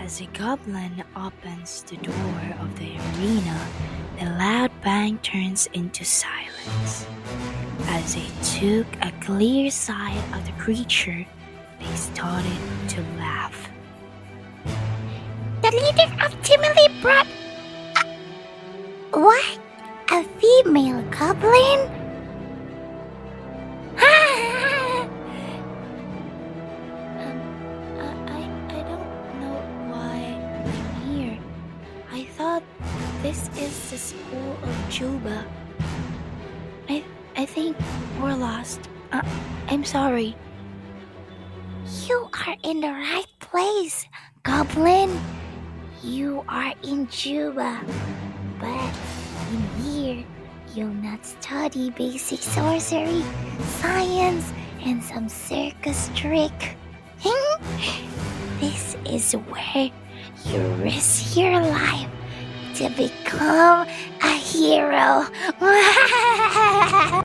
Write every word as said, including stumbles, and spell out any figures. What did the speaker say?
As a goblin opens the door of the arena, the loud bang turns into silence. As they took a clear sight of the creature, they started to laugh. The leader of Timely brought... A... What? A female goblin? Um, I, I don't know why I'm here. I thought this is the school of Juba. I, I think we're lost. Uh, I'm sorry. You are in the right place, goblin. You are in Juba. But in here, you'll not study basic sorcery, science, and some circus trick. This is where you risk your life to become a hero.